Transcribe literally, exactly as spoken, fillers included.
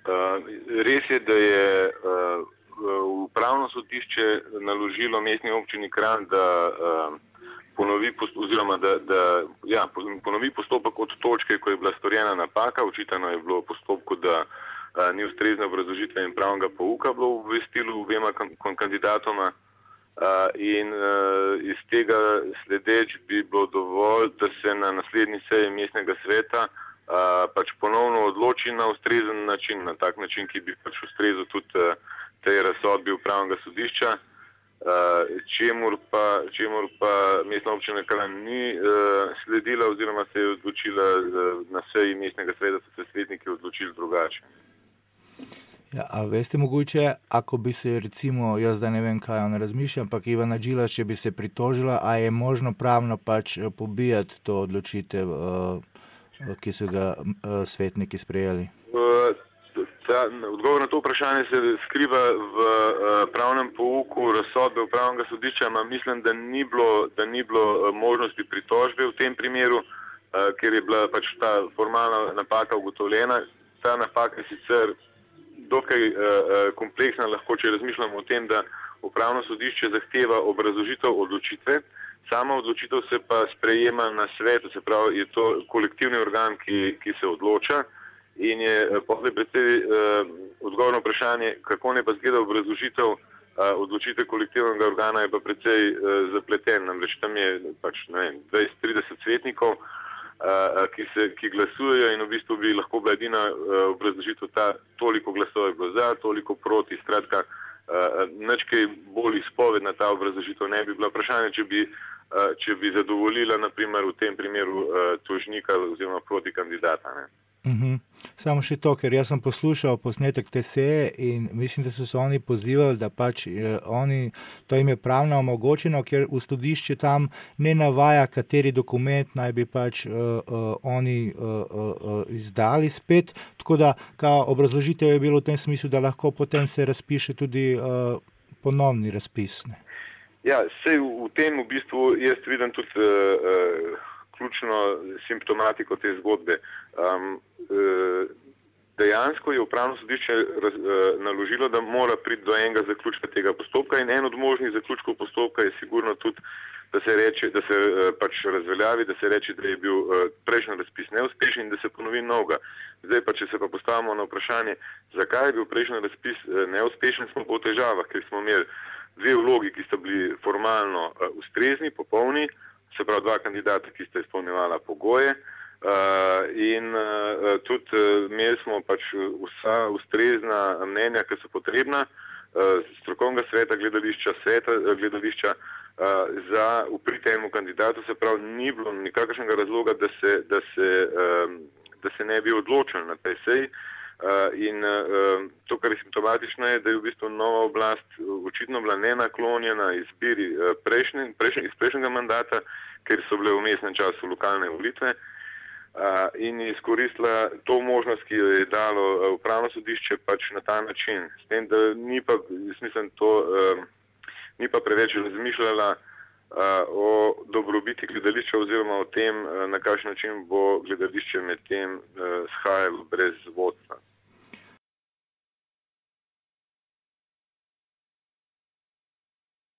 Res je, da je upravno sodišče naložilo mestni občini Kranj, da ponovi, oziroma da, da ja, ponovi postopek od točke, ko je bila storjena napaka. Očitano je bilo v postopku, da ni ustrezne obrazložitve in pravnega pouka bilo v obvestilu obema kandidatoma. In iz tega sledeč bi bilo dovolj, da se na naslednji seji mestnega sveta pač ponovno odloči na ustrezen način, na tak način, ki bi pač ustrezal tudi tej razsodbi upravnega sodišča, čemur pa, čemur pa mestna občina Kranj ni sledila oziroma se je odločila na seji mestnega sveta, so se svetniki odločili drugače. Ja, a veste mogoče, ako bi se recimo, jaz zdaj ne vem, kaj on razmišlja, ampak Ivana Džilas, če bi se pritožila, a je možno pravno pač pobijati to odločitev, ki so ga svetniki sprejeli? Ta, odgovor na to vprašanje se skriva v pravnem pouku razsodbe upravnega sodišča, ma mislim, da ni bilo, da ni bilo možnosti pritožbe v tem primeru, ker je bila pač ta formalna napaka ugotovljena. Ta napaka je sicer dokaj kompleksna, lahko če razmišljamo o tem, da upravno sodišče zahteva obrazložitev odločitve. Sama odločitev se pa sprejema na svetu, se pravi, je to kolektivni organ, ki, ki se odloča in je potem predvsej odgovor na vprašanje, kako ne pa zgleda obrazložitev odločitev kolektivnega organa, je pa precej zapleten. Namreč tam je pač, ne vem, dvajset trideset svetnikov, ki, se, ki glasujejo in v bistvu bi lahko bila edina obrazložitev ta, toliko glasov je bilo za, toliko proti, skratka, nič kaj bolj izpovedna ta obrazložitev ne bi bila. Vprašanje, če bi, če bi zadovoljila, na primer, v tem primeru tožnika oziroma proti kandidata, ne. Uh-huh. Samo še to, ker jaz sem poslušal posnetek te seje in mislim, da so se oni pozivali, da pač eh, oni, to jim je pravno omogočeno, ker v sodišče tam ne navaja, kateri dokument naj bi pač uh, uh, oni uh, uh, izdali spet, tako da kao obrazložitev je bilo v tem smislu, da lahko potem se razpiše tudi uh, ponovni razpis. Ne? Ja, sej v, v tem v bistvu jaz vidim tudi uh, uh, ključno simptomatiko te zgodbe. Um, dejansko je upravno sodišče raz, naložilo, da mora priti do enega zaključka tega postopka in en od možnih zaključkov postopka je sigurno tudi, da se reče, da se pač razveljavi, da se reče, da je bil prejšnji razpis neuspešen in da se ponovi novega. Zdaj pa, če se pa postavimo na vprašanje, zakaj je bil prejšnji razpis neuspešen, smo pa v težavah, ker smo imeli dve vlogi, ki sta bili formalno ustrezni, popolni, se pravi dva kandidata, ki sta izpolnjevala pogoje. Uh, in uh, tudi uh, imeli smo pač vsa ustrezna mnenja, ki so potrebna, uh, strokovnega sveta, gledališča, sveta, gledališča uh, za uprit enemu kandidatu, se pravi, ni bilo nikakršnega razloga, da se, da se, uh, da se ne bi odločili na tej seji. Uh, in uh, to, kar je simptomatično, je, da je v bistvu nova oblast očitno bila nenaklonjena izbiri uh, prejšnje, prejšnje, iz prejšnjega mandata, ker so bile v vmesnem času lokalne volitve. Uh, in izkoristila to možnost, ki jo je dalo uh, upravno sodišče pač na ta način. S tem, da ni pa, jaz mislim, to uh, ni pa preveč razmišljala uh, o dobrobiti gledališča oziroma o tem, uh, na kakšen način bo gledališče med tem uh, shajalo brez vodstva.